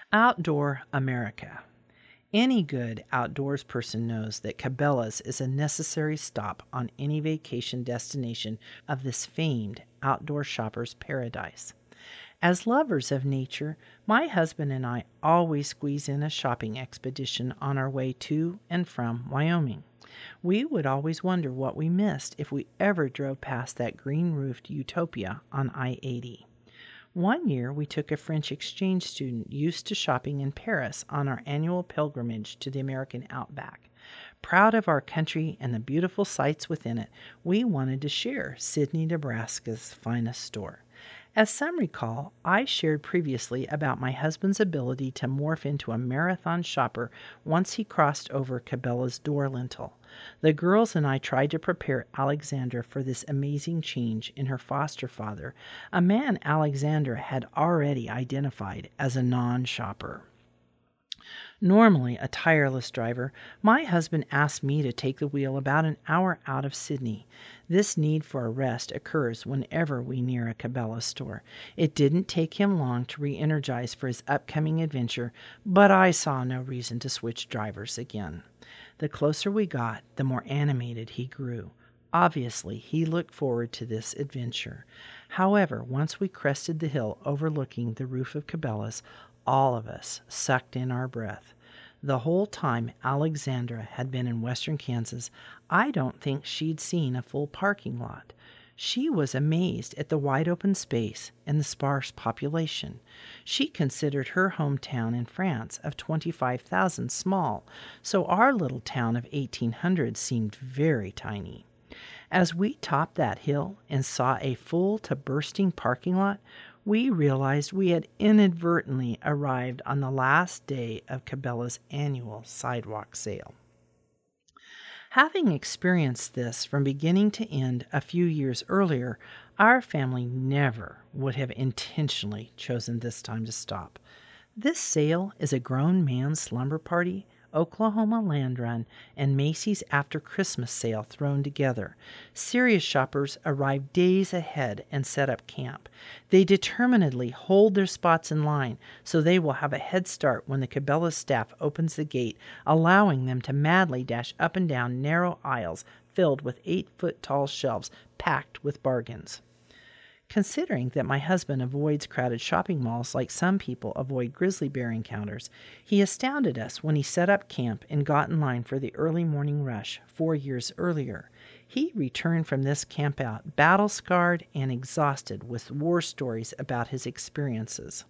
Outdoor America. Any good outdoors person knows that Cabela's is a necessary stop on any vacation destination of this famed outdoor shopper's paradise. As lovers of nature, my husband and I always squeeze in a shopping expedition on our way to and from Wyoming. We would always wonder what we missed if we ever drove past that green-roofed utopia on I-80. One year, we took a French exchange student used to shopping in Paris on our annual pilgrimage to the American outback. Proud of our country and the beautiful sights within it, we wanted to share Sidney, Nebraska's finest store. As some recall, I shared previously about my husband's ability to morph into a marathon shopper once he crossed over Cabela's door lintel. The girls and I tried to prepare Alexandra for this amazing change in her foster father, a man Alexandra had already identified as a non-shopper. Normally a tireless driver, my husband asked me to take the wheel about an hour out of Sydney. This need for a rest occurs whenever we near a Cabela's store. It didn't take him long to re-energize for his upcoming adventure, but I saw no reason to switch drivers again. The closer we got, the more animated he grew. Obviously, he looked forward to this adventure. However, once we crested the hill overlooking the roof of Cabela's, all of us sucked in our breath. The whole time Alexandra had been in western Kansas, I don't think she'd seen a full parking lot. She was amazed at the wide open space and the sparse population. She considered her hometown in France of 25,000 small, so our little town of 1,800 seemed very tiny. As we topped that hill and saw a full to bursting parking lot, we realized we had inadvertently arrived on the last day of Cabela's annual sidewalk sale. Having experienced this from beginning to end a few years earlier, our family never would have intentionally chosen this time to stop. This sale is a grown man's slumber party, Oklahoma Land Run, and Macy's After Christmas sale thrown together. Serious shoppers arrive days ahead and set up camp. They determinedly hold their spots in line so they will have a head start when the Cabela's staff opens the gate, allowing them to madly dash up and down narrow aisles filled with 8-foot-tall shelves packed with bargains. Considering that my husband avoids crowded shopping malls like some people avoid grizzly bear encounters, he astounded us when he set up camp and got in line for the early morning rush 4 years earlier. He returned from this campout battle-scarred and exhausted with war stories about his experiences.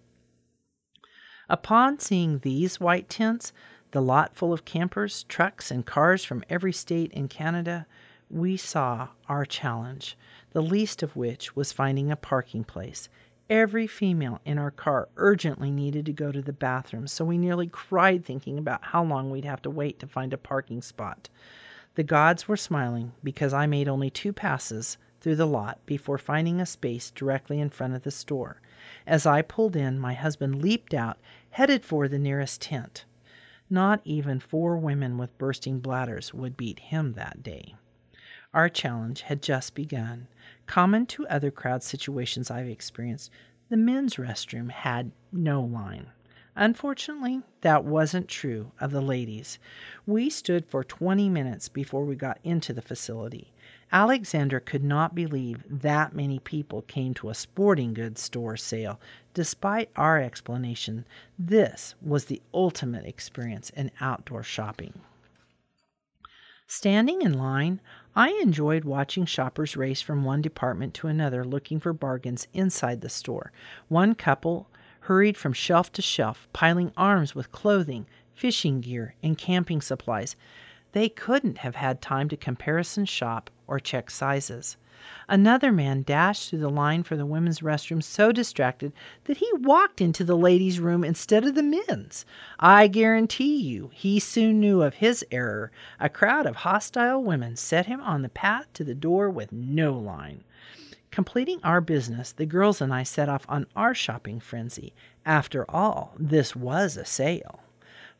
Upon seeing these white tents, the lot full of campers, trucks, and cars from every state in Canada, we saw our challenge, the least of which was finding a parking place. Every female in our car urgently needed to go to the bathroom, so we nearly cried thinking about how long we'd have to wait to find a parking spot. The gods were smiling because I made only 2 passes through the lot before finding a space directly in front of the store. As I pulled in, my husband leaped out, headed for the nearest tent. Not even 4 women with bursting bladders would beat him that day. Our challenge had just begun. Common to other crowd situations I've experienced, the men's restroom had no line. Unfortunately, that wasn't true of the ladies. We stood for 20 minutes before we got into the facility. Alexandra could not believe that many people came to a sporting goods store sale. Despite our explanation, this was the ultimate experience in outdoor shopping. Standing in line, I enjoyed watching shoppers race from one department to another looking for bargains inside the store. One couple hurried from shelf to shelf, piling arms with clothing, fishing gear, and camping supplies. They couldn't have had time to comparison shop or check sizes. Another man dashed through the line for the women's restroom so distracted that he walked into the ladies' room instead of the men's. I guarantee you he soon knew of his error. A crowd of hostile women set him on the path to the door with no line. Completing our business, the girls and I set off on our shopping frenzy. After all, this was a sale.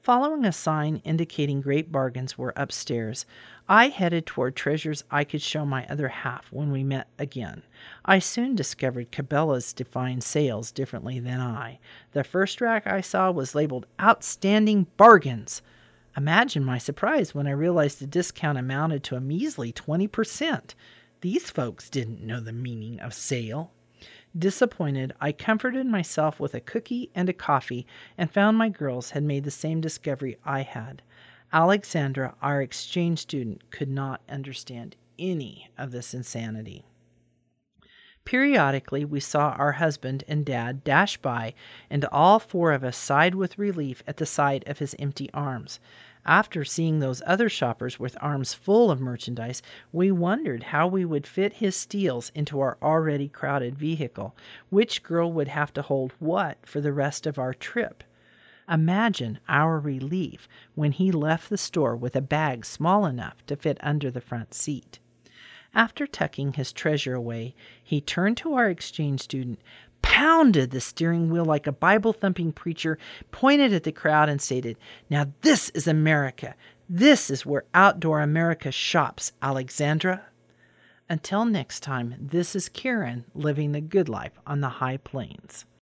Following a sign indicating great bargains were upstairs, I headed toward treasures I could show my other half when we met again. I soon discovered Cabela's defined sales differently than I. The first rack I saw was labeled Outstanding Bargains. Imagine my surprise when I realized the discount amounted to a measly 20%. These folks didn't know the meaning of sale. Disappointed, I comforted myself with a cookie and a coffee and found my girls had made the same discovery I had. Alexandra, our exchange student, could not understand any of this insanity. Periodically, we saw our husband and Dad dash by, and all four of us sighed with relief at the sight of his empty arms. After seeing those other shoppers with arms full of merchandise, we wondered how we would fit his steals into our already crowded vehicle. Which girl would have to hold what for the rest of our trip? Imagine our relief when he left the store with a bag small enough to fit under the front seat. After tucking his treasure away, he turned to our exchange student, pounded the steering wheel like a Bible-thumping preacher, pointed at the crowd, and stated, "Now this is America. This is where outdoor America shops, Alexandra." Until next time, this is Karen living the good life on the high plains.